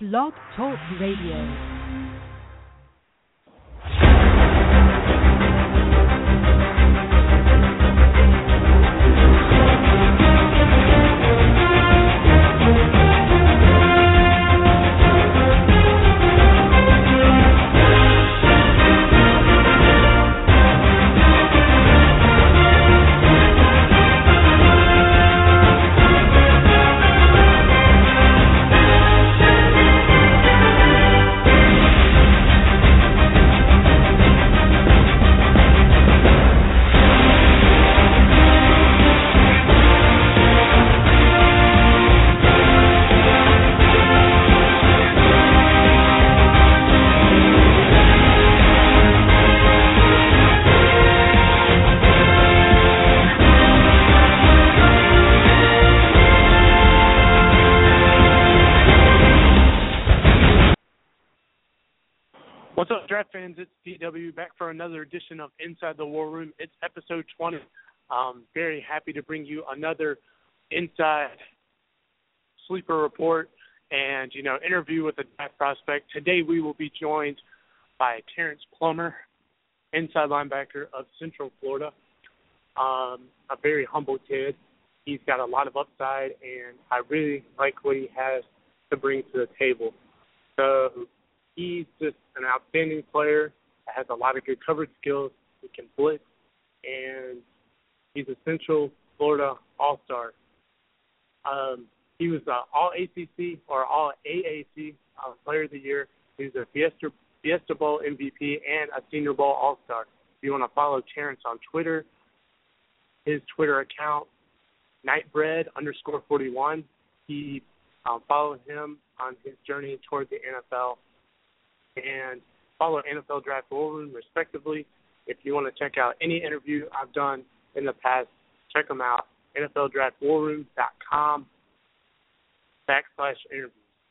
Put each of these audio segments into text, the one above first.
Blog Talk Radio. What's up, draft fans? It's DW back for another edition of Inside the War Room. It's episode 20. Very happy to bring you another inside sleeper report and, interview with a draft prospect. Today we will be joined by Terrence Plummer, inside linebacker of Central Florida. A very humble kid. He's got a lot of upside, and I really like what he has to bring to the table. So he's just an outstanding player, has a lot of good coverage skills, he can blitz, and he's a Central Florida All-Star. He was an All-ACC or All-AAC Player of the Year. He was a Fiesta Bowl MVP and a Senior Bowl All-Star. If you want to follow Terrence on Twitter, his Twitter account, Nightbread_41, he follow him on his journey toward the NFL. And follow NFL Draft War Room, respectively. If you want to check out any interview I've done in the past, check them out, NFLDraftWarRoom.com/interviews.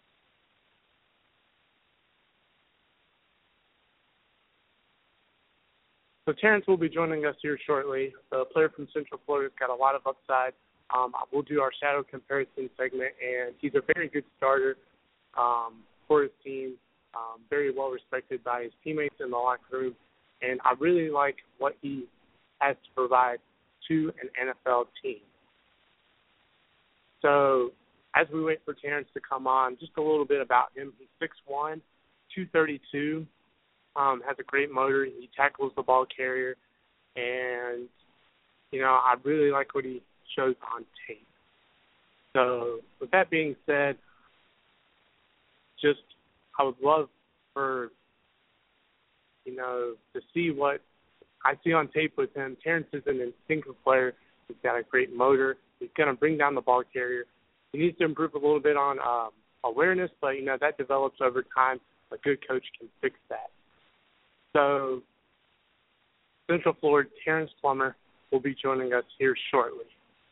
So Terrence will be joining us here shortly. The player from Central Florida's got a lot of upside. We'll do our shadow comparison segment, and he's a very good starter for his team. Very well respected by his teammates in the locker room, and I really like what he has to provide to an NFL team. So as we wait for Terrence to come on, just a little bit about him. He's 6'1", 232, has a great motor. He tackles the ball carrier, and, I really like what he shows on tape. So with that being said, I would love for, to see what I see on tape with him. Terrence is an instinctive player. He's got a great motor. He's going to bring down the ball carrier. He needs to improve a little bit on awareness, but, that develops over time. A good coach can fix that. So Central Florida, Terrence Plummer will be joining us here shortly.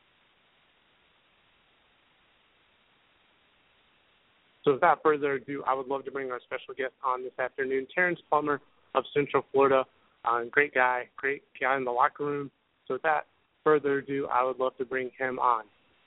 So without further ado, I would love to bring our special guest on this afternoon, Terrence Plummer of Central Florida. Great guy in the locker room. So without further ado, I would love to bring him on.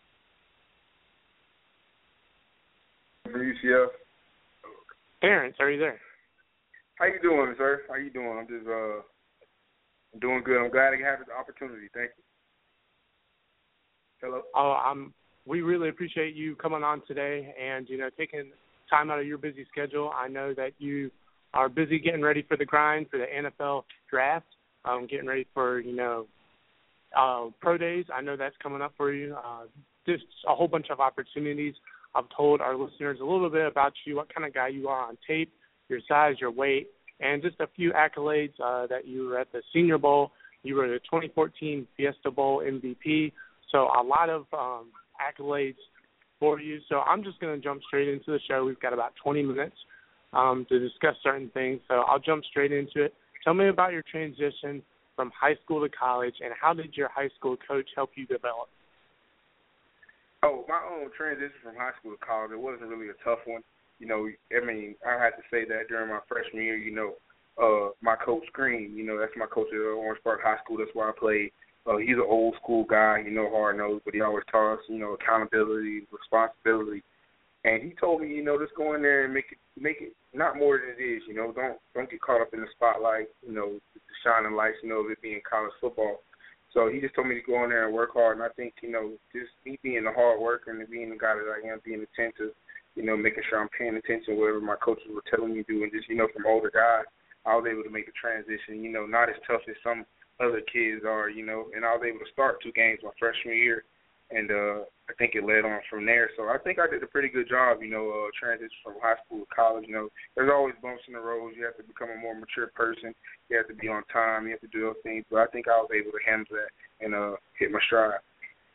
From UCF. Terrence, are you there? How you doing, sir? How you doing? I'm just doing good. I'm glad I have this opportunity. Thank you. Hello? We really appreciate you coming on today and, taking time out of your busy schedule. I know that you are busy getting ready for the grind for the NFL draft, getting ready for, pro days. I know that's coming up for you. Just a whole bunch of opportunities. I've told our listeners a little bit about you, what kind of guy you are on tape, your size, your weight, and just a few accolades that you were at the Senior Bowl. You were the 2014 Fiesta Bowl MVP. So a lot of accolades for you. So I'm just going to jump straight into the show. We've got about 20 minutes to discuss certain things. So I'll jump straight into it. Tell me about your transition from high school to college, and how did your high school coach help you develop? Oh, my own transition from high school to college, it wasn't really a tough one. I had to say that during my freshman year, my coach Green, that's my coach at Orange Park High School. That's where I played. He's an old school guy, hard nosed, but he always taught us, accountability, responsibility, And he told me, just go in there and make it not more than it is. Don't get caught up in the spotlight. The shining lights. Of it being college football. So he just told me to go in there and work hard. And I think just me being a hard worker and being the guy that I am, being attentive, making sure I'm paying attention to whatever my coaches were telling me to do, and just from older guys, I was able to make the transition. Not as tough as some other kids are. And I was able to start 2 games my freshman year. And I think it led on from there. So I think I did a pretty good job, transition from high school to college. There's always bumps in the road. You have to become a more mature person. You have to be on time. You have to do those things. But I think I was able to handle that and hit my stride.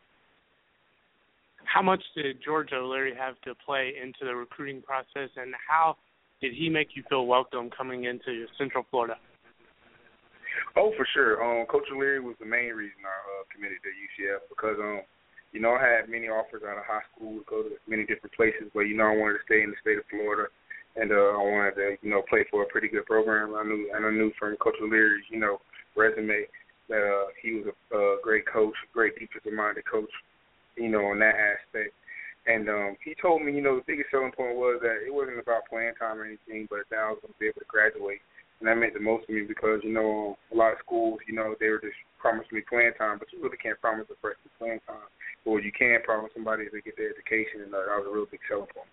How much did George O'Leary have to play into the recruiting process, and how did he make you feel welcome coming into Central Florida? Oh, for sure. Coach O'Leary was the main reason I committed to UCF because I had many offers out of high school to go to many different places, but, I wanted to stay in the state of Florida, and I wanted to, play for a pretty good program. I knew from Coach O'Leary's, resume that he was a great coach, great defensive-minded coach, on that aspect. And he told me, the biggest selling point was that it wasn't about playing time or anything, but that I was going to be able to graduate. And that meant the most to me because, a lot of schools, they were just promising me playing time, but you really can't promise a person playing time. But what you can promise somebody is to get their education, and that was a real big selling point.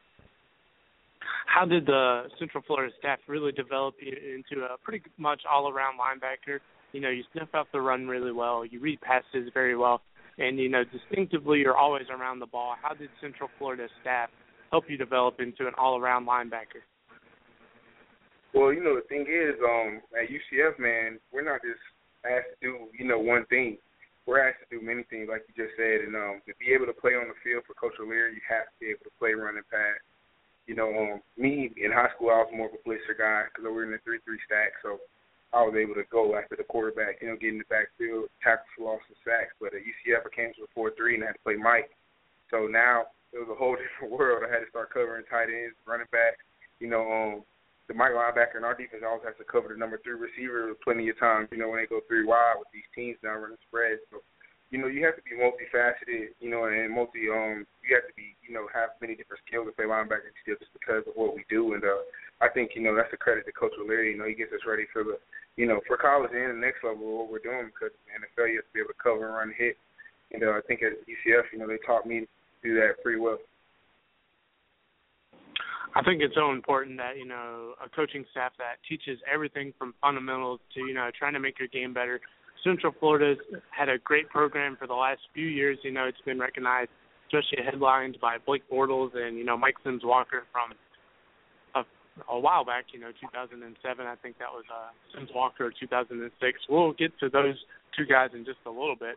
How did the Central Florida staff really develop you into a pretty much all-around linebacker? You sniff out the run really well. You read passes very well. And, distinctively you're always around the ball. How did Central Florida staff help you develop into an all-around linebacker? Well, the thing is, at UCF, man, we're not just asked to do, one thing. We're asked to do many things, like you just said. And to be able to play on the field for Coach O'Leary, you have to be able to play run and pass. Me, in high school, I was more of a blitzer guy because we were in the 3-3 stack. So I was able to go after the quarterback, get in the backfield, tackle for loss and sacks. But at UCF, I came to a 4-3 and I had to play Mike. So now it was a whole different world. I had to start covering tight ends, running backs, the Mike linebacker in our defense always has to cover the number 3 receiver plenty of times, when they go 3 wide with these teams down running spreads. So, you have to be multifaceted, and you have to be, have many different skills to play linebacker still just because of what we do. And I think, that's a credit to Coach O'Leary. He gets us ready for the, for college and the next level of what we're doing because in the NFL you have to be able to cover and run hit. And I think at UCF, they taught me to do that pretty well. I think it's so important that, a coaching staff that teaches everything from fundamentals to, trying to make your game better. Central Florida's had a great program for the last few years. It's been recognized, especially headlined by Blake Bortles and, Mike Sims-Walker from a while back, 2007. I think that was Sims-Walker, 2006. We'll get to those 2 guys in just a little bit.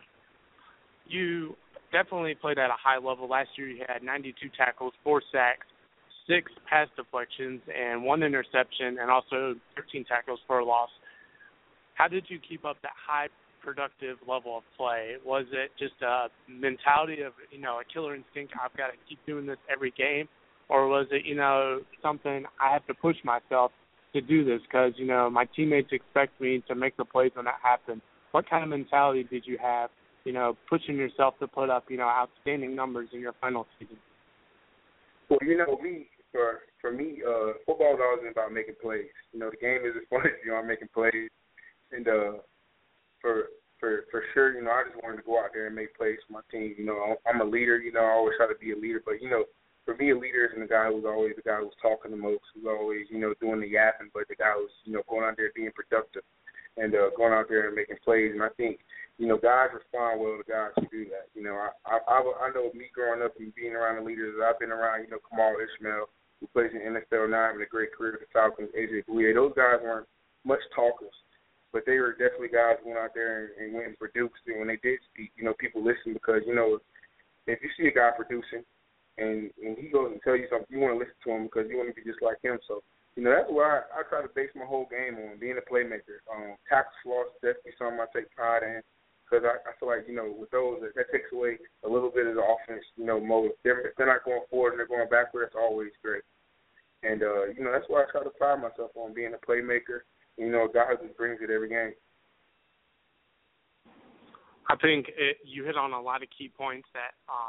You definitely played at a high level. Last year you had 92 tackles, 4 sacks, 6 pass deflections, and 1 interception, and also 13 tackles for a loss. How did you keep up that high productive level of play? Was it just a mentality of, a killer instinct, I've got to keep doing this every game? Or was it, something I have to push myself to do this because, my teammates expect me to make the plays when that happens? What kind of mentality did you have, pushing yourself to put up, outstanding numbers in your final season? Well, for me, football is always about making plays. The game is as fun as I'm making plays. And for sure, I just wanted to go out there and make plays for my team. I'm a leader. I always try to be a leader. But, for me, a leader isn't the guy who's always the guy who's talking the most, who's always, doing the yapping, but the guy who's, going out there being productive and going out there and making plays. And I think, guys respond well to guys who do that. I know me growing up and being around the leaders that I've been around, Kamal Ishmael, who plays in the NFL now, having a great career at the Falcons, AJ Bouye. Those guys weren't much talkers, but they were definitely guys who went out there and went and produced. And when they did speak, people listened because, if you see a guy producing and he goes and tells you something, you want to listen to him because you want to be just like him. So, that's why I try to base my whole game on being a playmaker. Tackles for loss is definitely something I take pride in. Because I feel like, with those, that takes away a little bit of the offense, mode. If they're not going forward and they're going backward, that's always great. And, that's why I try to pride myself on being a playmaker, a guy who just brings it every game. I think you hit on a lot of key points that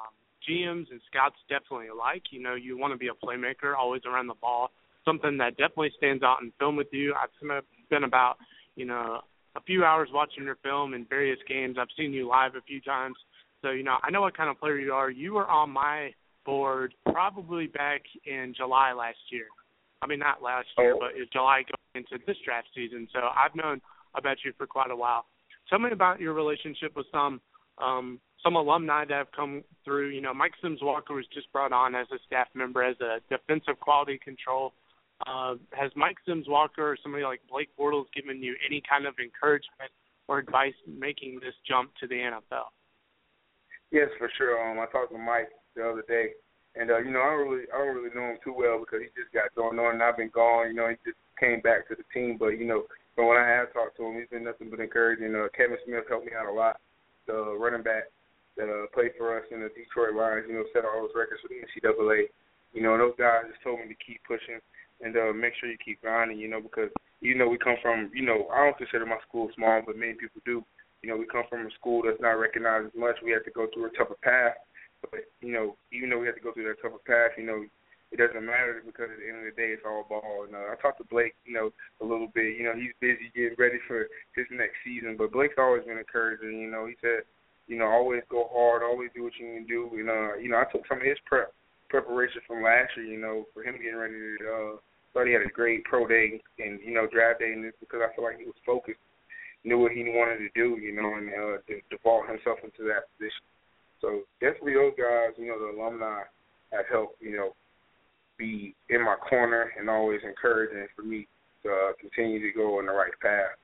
GMs and scouts definitely like. You know, you want to be a playmaker, always around the ball. Something that definitely stands out in film with you. I've been about, you know, a few hours watching your film in various games. I've seen you live a few times. So, you know, I know what kind of player you are. You were on my board probably back in July last year. I mean, not last year, but it's July going into this draft season. So I've known about you for quite a while. Tell me about your relationship with some alumni that have come through. You know, Mike Sims Walker was just brought on as a staff member as a defensive quality control. Has Mike Sims Walker or somebody like Blake Bortles given you any kind of encouragement or advice making this jump to the NFL? Yes, for sure. I talked to Mike the other day, and you know, I don't really know him too well because he just got going on, and I've been gone. You know, he just came back to the team, but you know, but when I have talked to him, he's been nothing but encouraging. Kevin Smith helped me out a lot, the running back that played for us in the Detroit Lions. You know, set all those records for the NCAA. You know, and those guys just told me to keep pushing and make sure you keep grinding. You know, because you know we come from, you know, I don't consider my school small, but many people do. You know, we come from a school that's not recognized as much. We have to go through a tougher path. But, you know, even though we have to go through that tougher path, you know, it doesn't matter because at the end of the day, it's all ball. And I talked to Blake, you know, a little bit. You know, he's busy getting ready for his next season. But Blake's always been encouraging. You know, he said, you know, always go hard, always do what you can do. And, you know, I took some of his preparation from last year, you know, for him getting ready to thought he had a great pro day and, you know, draft day. And it's because I feel like he was focused, knew what he wanted to do, you know, and devote himself into that position. So definitely those guys, you know, the alumni have helped, you know, be in my corner and always encouraging for me to continue to go on the right path.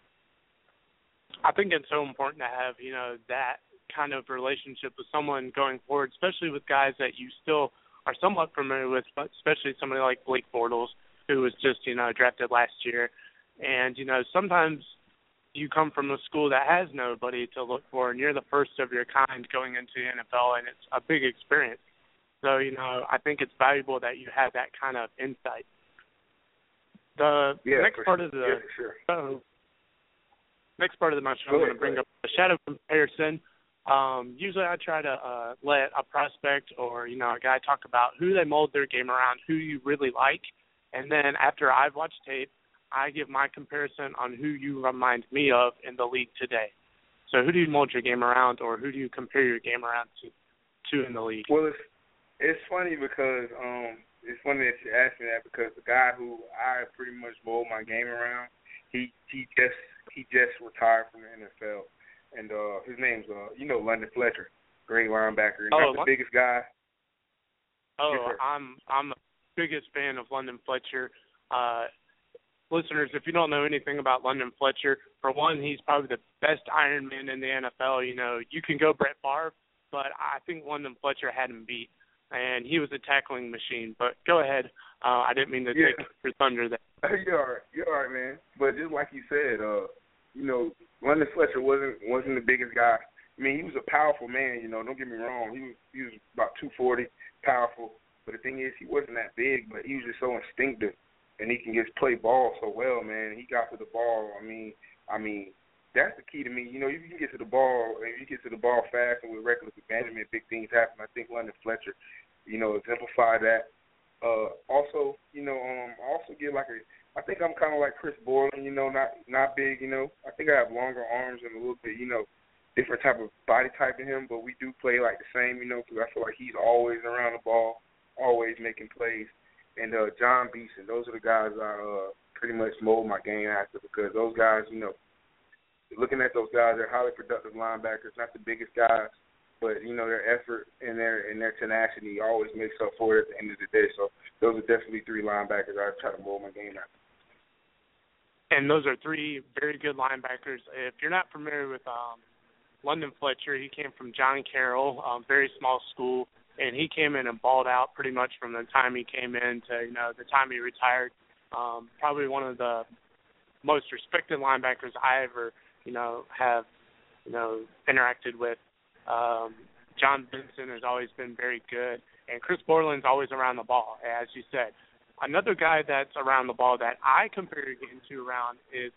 I think it's so important to have, you know, that kind of relationship with someone going forward, especially with guys that you still are somewhat familiar with, but especially somebody like Blake Bortles, who was just, you know, drafted last year. And, you know, sometimes you come from a school that has nobody to look for, and you're the first of your kind going into the NFL, and it's a big experience. So, you know, I think it's valuable that you have that kind of insight. The next part of the next part of the match, I'm going to bring up the shadow comparison. Usually I try to let a prospect or, you know, a guy talk about who they mold their game around, who you really like, and then after I've watched tape, I give my comparison on who you remind me of in the league today. So who do you mold your game around, or who do you compare your game around to in the league? Well, it's funny because it's funny that you asked me that because the guy who I pretty much mold my game around, he just retired from the NFL, and his name's you know, London Fletcher, great linebacker, not the biggest guy. Oh, yes, I'm the biggest fan of London Fletcher. Listeners, if you don't know anything about London Fletcher, for one, he's probably the best Iron Man in the NFL. You know, you can go Brett Favre, but I think London Fletcher had him beat, and he was a tackling machine. But go ahead. I didn't mean to take your thunder there. You're all right, man. But just like you said, you know, London Fletcher wasn't the biggest guy. I mean, he was a powerful man. You know, don't get me wrong. He was about 240, powerful. But the thing is, he wasn't that big, but he was just so instinctive. And he can just play ball so well, man. He got to the ball. I mean, that's the key to me. You know, you can get to the ball, and you get to the ball fast and with reckless abandonment, big things happen. I think London Fletcher, you know, exemplified that. Also, you know, I also get I think I'm kind of like Chris Borland, you know, not big, you know. I think I have longer arms and a little bit, you know, different type of body type than him, but we do play like the same, you know, because I feel like he's always around the ball, always making plays. And John Beeson, those are the guys I pretty much mold my game after because those guys, you know, looking at those guys, they're highly productive linebackers, not the biggest guys, but, you know, their effort and their tenacity always makes up for it at the end of the day. So those are definitely three linebackers I try to mold my game after. And those are three very good linebackers. If you're not familiar with London Fletcher, he came from John Carroll, very small school. And he came in and balled out pretty much from the time he came in to, you know, the time he retired. Probably one of the most respected linebackers I ever, you know, have, you know, interacted with. John Benson has always been very good. And Chris Borland's always around the ball, as you said. Another guy that's around the ball that I compare your game to around is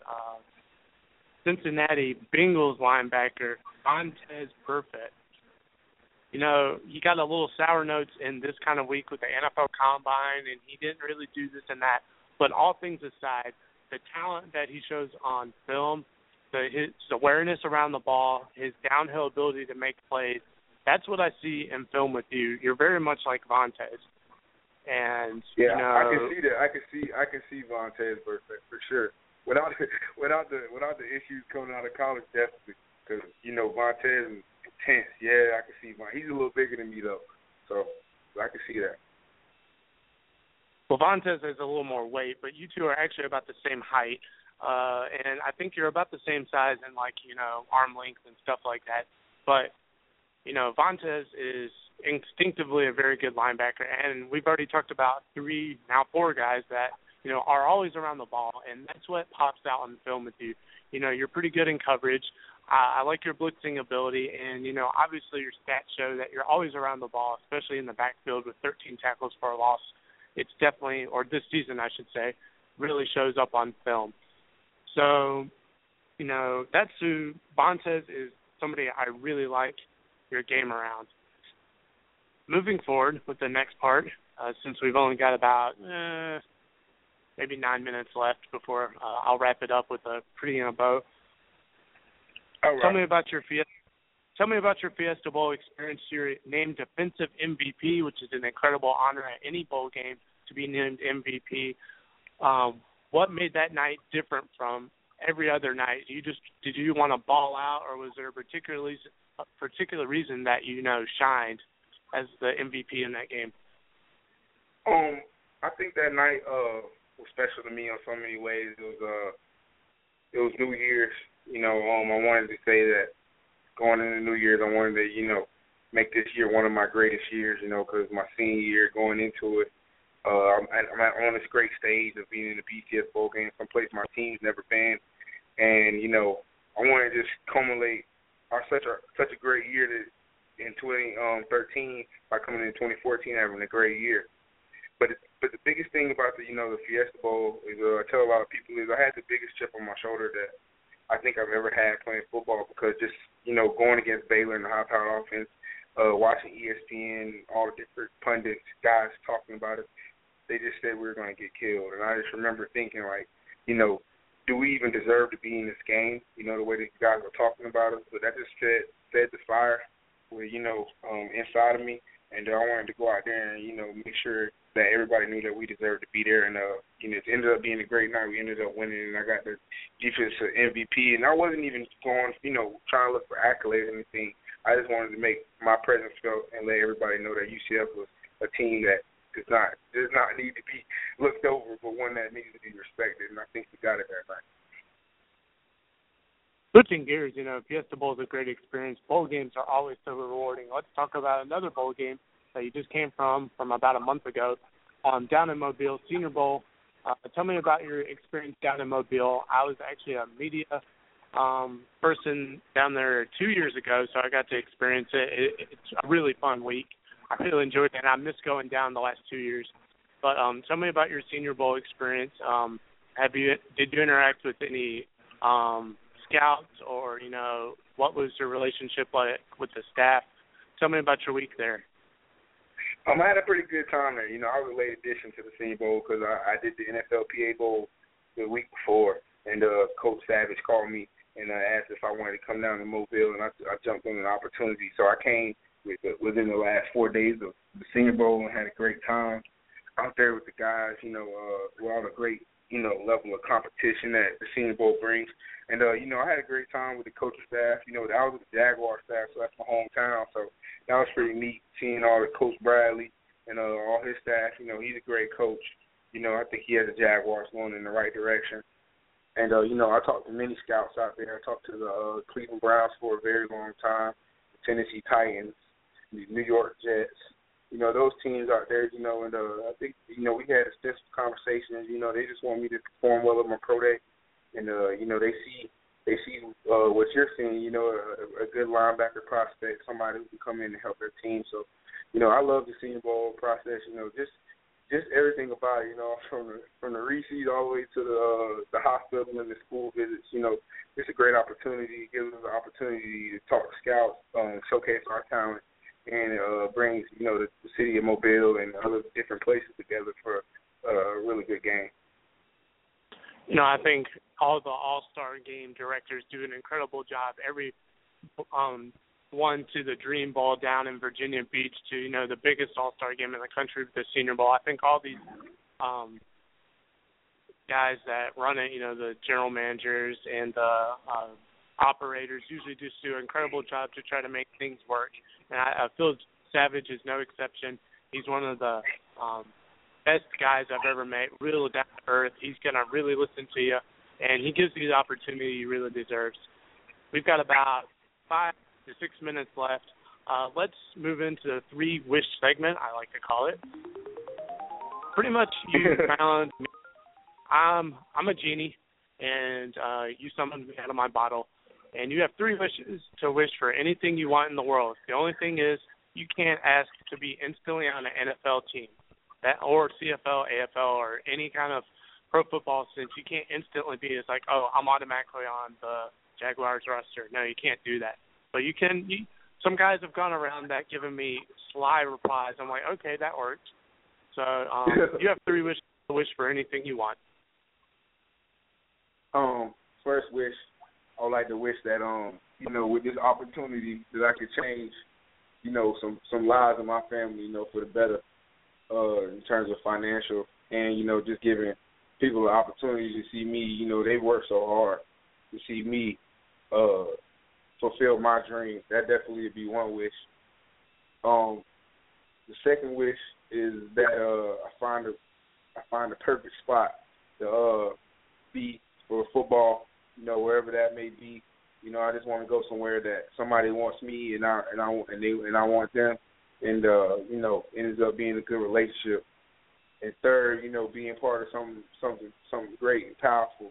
Cincinnati Bengals linebacker Montez Burfict. he got a little sour notes in this kind of week with the NFL Combine, and he didn't really do this and that. But all things aside, the talent that he shows on film, his awareness around the ball, his downhill ability to make plays, that's what I see in film with you. You're very much like Vontaze. And I can see that. I can see Vontaze for sure. Without the issues coming out of college, definitely. Because Vontaze is intense. Yeah, I can see Vontaze. He's a little bigger than me though, so I can see that. Well, Vontaze has a little more weight, but you two are actually about the same height, and I think you're about the same size in arm length and stuff like that. But Vontaze is instinctively a very good linebacker, and we've already talked about 3, now 4 guys that are always around the ball, and that's what pops out on film with you. You're pretty good in coverage. I like your blitzing ability, and obviously your stats show that you're always around the ball, especially in the backfield with 13 tackles for a loss. It's definitely, or this season I should say, really shows up on film. So, that's who Vontaze is. Somebody I really like your game around. Moving forward with the next part, since we've only got about maybe 9 minutes left before I'll wrap it up with a pretty in a bow. All right. Tell me about your Fiesta Bowl experience. You're named Defensive MVP, which is an incredible honor at any bowl game to be named MVP. What made that night different from every other night? Did you want to ball out, or was there a particular reason that shined as the MVP in that game? I think that night was special to me in so many ways. It was New Year's. I wanted to say that going into New Year's, I wanted to make this year one of my greatest years. Because my senior year going into it, I'm on this great stage of being in the BCS bowl game, someplace my team's never been, and I wanted to just culminate such a great year in 2013 by coming in 2014 having a great year. But the biggest thing about the Fiesta Bowl is I tell a lot of people is I had the biggest chip on my shoulder that I think I've ever had playing football, because just going against Baylor in the high-powered offense, watching ESPN, all the different pundits, guys talking about it, they just said we were going to get killed. And I just remember thinking, do we even deserve to be in this game? The way these guys were talking about us. But that just fed the fire inside of me. And I wanted to go out there and, make sure that everybody knew that we deserved to be there. And, it ended up being a great night. We ended up winning, and I got the defensive MVP. And I wasn't even going, trying to look for accolades or anything. I just wanted to make my presence felt and let everybody know that UCF was a team that does not need to be looked over, but one that needs to be respected. And I think we got it that night. Switching gears, Fiesta Bowl is a great experience. Bowl games are always so rewarding. Let's talk about another bowl game that you just came from about a month ago, down in Mobile, Senior Bowl. Tell me about your experience down in Mobile. I was actually a media person down there 2 years ago, so I got to experience it. It's a really fun week. I really enjoyed it, and I missed going down the last 2 years. But tell me about your Senior Bowl experience. Did you interact with any scouts, or what was your relationship like with the staff? Tell me about your week there. I had a pretty good time there. I was a late addition to the Senior Bowl because I did the NFLPA Bowl the week before, and Coach Savage called me and asked if I wanted to come down to Mobile, and I jumped on an opportunity. So I came within the last 4 days of the Senior Bowl and had a great time out there with the guys, with all the great, level of competition that the Senior Bowl brings. And, I had a great time with the coaching staff. I was with the Jaguar staff, so that's my hometown. So that was pretty neat seeing all the Coach Bradley and all his staff. He's a great coach. I think he has the Jaguars going in the right direction. And, I talked to many scouts out there. I talked to the Cleveland Browns for a very long time, the Tennessee Titans, the New York Jets. Those teams out there, and I think, we had extensive conversations. They just want me to perform well at my pro day. And, they see what you're seeing, a good linebacker prospect, somebody who can come in and help their team. So, I love the Senior Bowl process, just everything about it, from the Reese's all the way to the hospital and the school visits. It's a great opportunity. It gives us an opportunity to talk to scouts, showcase our talent, and brings, the city of Mobile and other different places together for a really good game. I think all the All-Star Game directors do an incredible job. Every one to the Dream Bowl down in Virginia Beach to, the biggest All-Star Game in the country, the Senior Bowl. I think all these guys that run it, the general managers and the operators usually just do an incredible job to try to make things work. And I feel Savage is no exception. He's one of the best guys I've ever met, real down to earth. He's going to really listen to you, and he gives you the opportunity he really deserves. We've got about 5 to 6 minutes left. Let's move into the 3-wish segment, I like to call it. Pretty much you found me. I'm a genie, and you summoned me out of my bottle, and you have 3 wishes to wish for anything you want in the world. The only thing is you can't ask to be instantly on an NFL team, or CFL, AFL, or any kind of pro football, since you can't instantly be, it's like, oh, I'm automatically on the Jaguars roster. No, you can't do that. But you can. Some guys have gone around that, giving me sly replies. I'm like, okay, that works. So you have 3 wishes to wish for anything you want. First wish, I would like to wish that, with this opportunity that I could change, some lives of my family, for the better, in terms of financial and, just giving people the opportunity to see me, they work so hard to see me fulfill my dreams. That definitely would be one wish. The second wish is that I find the perfect spot to be for football, wherever that may be. I just want to go somewhere that somebody wants me and I want them, and ends up being a good relationship. And third, being part of something great and powerful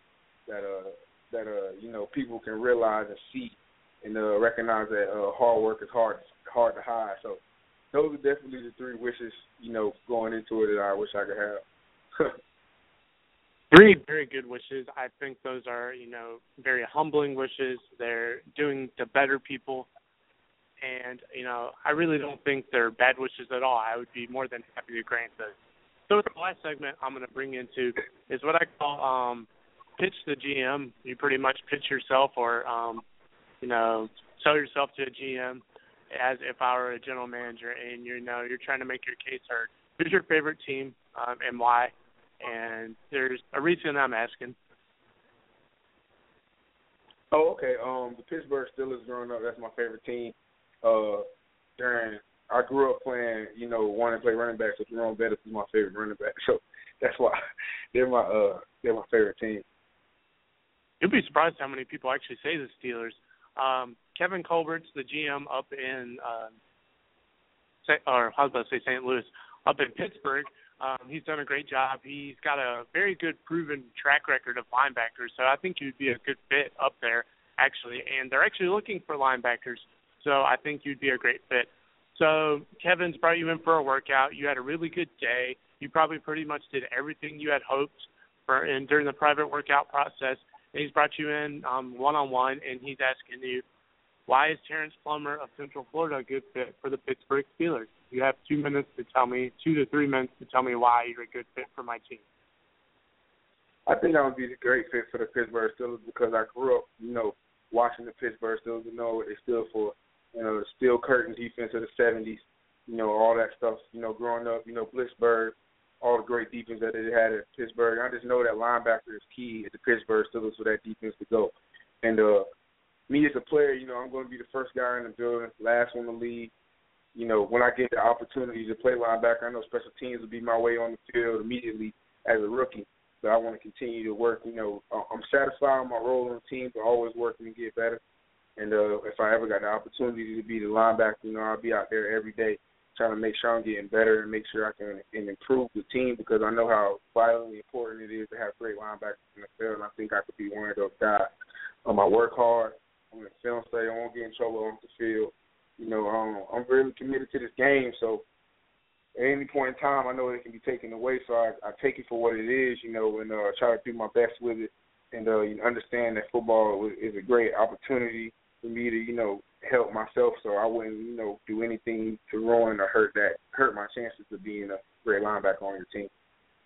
that people can realize and see and recognize that hard work is hard to hide. So those are definitely the 3 wishes, going into it that I wish I could have. 3 very good wishes. I think those are, very humbling wishes. They're doing to better people. And, I really don't think they're bad wishes at all. I would be more than happy to grant those. So the last segment I'm going to bring into is what I call pitch the GM. You pretty much pitch yourself or, sell yourself to a GM as if I were a general manager and, you're trying to make your case heard. Who's your favorite team and why? And there's a reason I'm asking. Oh, okay. The Pittsburgh Steelers growing up, that's my favorite team. I grew up playing, wanting to play running back, so Jerome Bettis is my favorite running back. So that's why they're my favorite team. You'll be surprised how many people actually say the Steelers. Kevin Colbert's the GM up in, St. Louis, up in Pittsburgh. He's done a great job. He's got a very good proven track record of linebackers, so I think you'd be a good fit up there, actually. And they're actually looking for linebackers, so I think you'd be a great fit. So Kevin's brought you in for a workout. You had a really good day. You probably pretty much did everything you had hoped for during the private workout process. And he's brought you in one-on-one, and he's asking you, why is Terrence Plummer of Central Florida a good fit for the Pittsburgh Steelers? You have 2 minutes to tell me, 2 to 3 minutes to tell me why you're a good fit for my team. I think I would be a great fit for the Pittsburgh Steelers because I grew up, watching the Pittsburgh Steelers, what they stood for. The steel curtain defense of the 70s, all that stuff, growing up, Blitzburg, all the great defense that they had at Pittsburgh. I just know that linebacker is key at the Pittsburgh Steelers for that defense to go. And me as a player, I'm going to be the first guy in the building, last one to leave. When I get the opportunity to play linebacker, I know special teams will be my way on the field immediately as a rookie. So I want to continue to work. I'm satisfied with my role on the team, but always working to get better. And if I ever got the opportunity to be the linebacker, I'll be out there every day trying to make sure I'm getting better and make sure I can improve the team because I know how vitally important it is to have great linebackers in the field, and I think I could be one of those guys. I work hard. I'm in the film study. I won't get in trouble off the field. I'm really committed to this game, so at any point in time, I know it can be taken away, so I take it for what it is, and try to do my best with it and understand that football is a great opportunity for me to, help myself, so I wouldn't, do anything to ruin or hurt my chances of being a great linebacker on your team.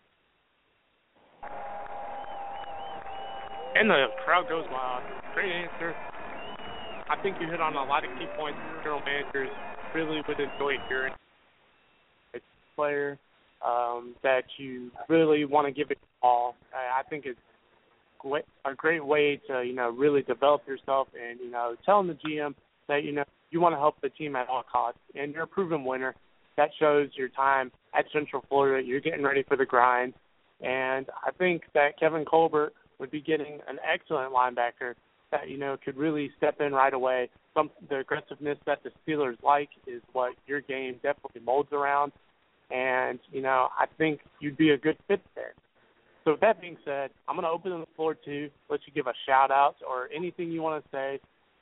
And the crowd goes wild. Great answer. I think you hit on a lot of key points general managers really would enjoy hearing. It's a player that you really want to give it all. I think it's a great way to, really develop yourself and, telling the GM that, you want to help the team at all costs. And you're a proven winner. That shows your time at Central Florida. You're getting ready for the grind. And I think that Kevin Colbert would be getting an excellent linebacker that, could really step in right away. The aggressiveness that the Steelers like is what your game definitely molds around. And, I think you'd be a good fit there. So with that being said, I'm going to open the floor to let you give a shout-out or anything you want to say.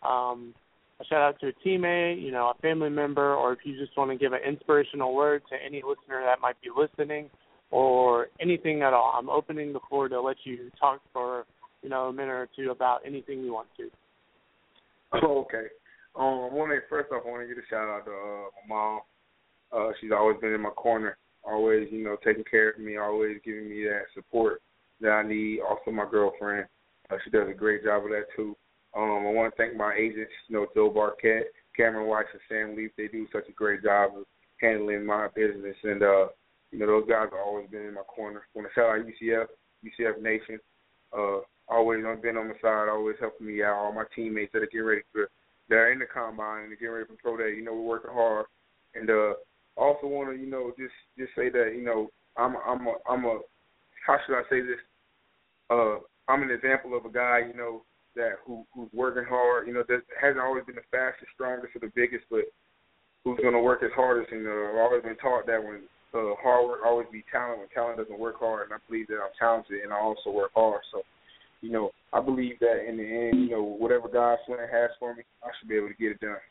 A shout-out to a teammate, a family member, or if you just want to give an inspirational word to any listener that might be listening or anything at all. I'm opening the floor to let you talk for, a minute or two about anything you want to. Oh, okay. First off, I want to give a shout-out to my mom. She's always been in my corner, always, taking care of me, always giving me that support that I need. Also, my girlfriend, she does a great job of that, too. I want to thank my agents, Joe Barquette, Cameron Weiss, and Sam Leaf. They do such a great job of handling my business. And, those guys have always been in my corner. I want to shout out UCF Nation. Always been on my side, always helping me out. All my teammates that are getting ready they're in the combine and they're getting ready for pro day. We're working hard. And also want to, just say that, I'm a how should I say this? I'm an example of a guy, that who's working hard, that hasn't always been the fastest, strongest, or the biggest, but who's going to work his hardest. And I've always been taught that when hard work always be talent, when talent doesn't work hard. And I believe that I'm talented and I also work hard. So, I believe that in the end, whatever God's plan has for me, I should be able to get it done.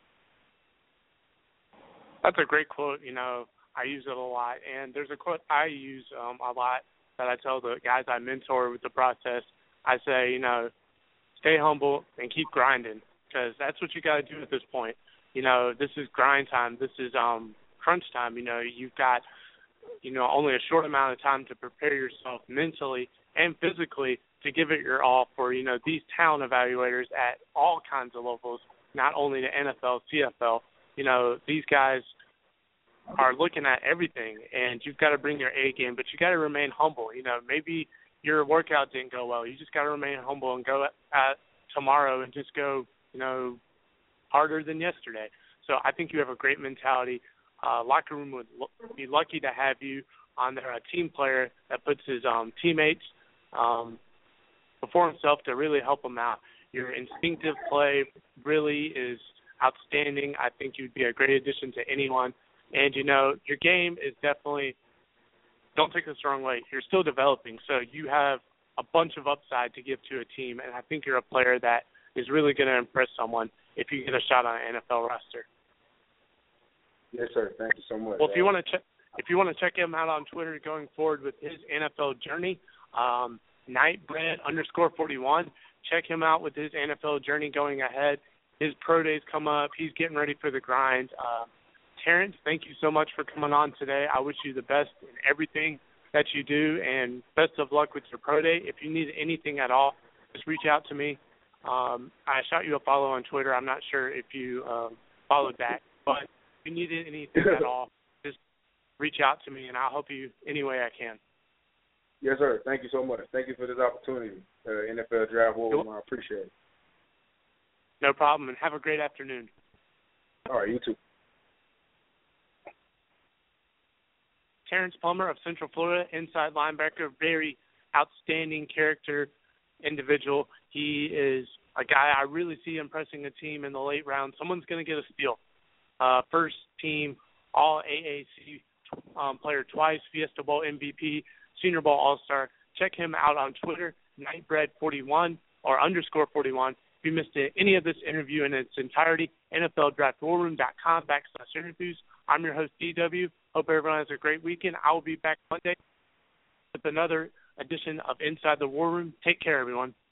That's a great quote. I use it a lot. And there's a quote I use a lot that I tell the guys I mentor with the process. I say, stay humble and keep grinding because that's what you got to do at this point. This is grind time. This is crunch time. You've got, only a short amount of time to prepare yourself mentally and physically to give it your all for, these talent evaluators at all kinds of levels, not only the NFL, CFL. These guys are looking at everything, and you've got to bring your A game, but you got to remain humble. Maybe your workout didn't go well. You just got to remain humble and go at tomorrow and just go, harder than yesterday. So I think you have a great mentality. Locker room would be lucky to have you on there, a team player that puts his teammates before himself to really help him out. Your instinctive play really is outstanding. I think you'd be a great addition to anyone. And, your game is definitely, don't take this the wrong way, you're still developing. So you have a bunch of upside to give to a team, and I think you're a player that is really going to impress someone if you get a shot on an NFL roster. Yes, sir. Thank you so much. Well, if you want to check him out on Twitter going forward with his NFL journey, Nightbread_41. Check him out with his NFL journey going ahead. His pro days come up. He's getting ready for the grind. Terrence, thank you so much for coming on today. I wish you the best in everything that you do, and best of luck with your pro day. If you need anything at all, just reach out to me. I shot you a follow on Twitter. I'm not sure if you followed that, but if you need anything at all, just reach out to me, and I'll help you any way I can. Yes, sir. Thank you so much. Thank you for this opportunity. NFL Draft War, I appreciate it. No problem, and have a great afternoon. All right, you too. Terrence Plummer of Central Florida, inside linebacker, very outstanding character individual. He is a guy I really see impressing a team in the late round. Someone's going to get a steal. First team All-AAC player twice, Fiesta Bowl MVP, Senior Bowl All-Star. Check him out on Twitter, Nightbread41 or _41. If you missed any of this interview in its entirety, NFLDraftWarRoom.com/interviews. I'm your host, DW. Hope everyone has a great weekend. I will be back Monday with another edition of Inside the War Room. Take care, everyone.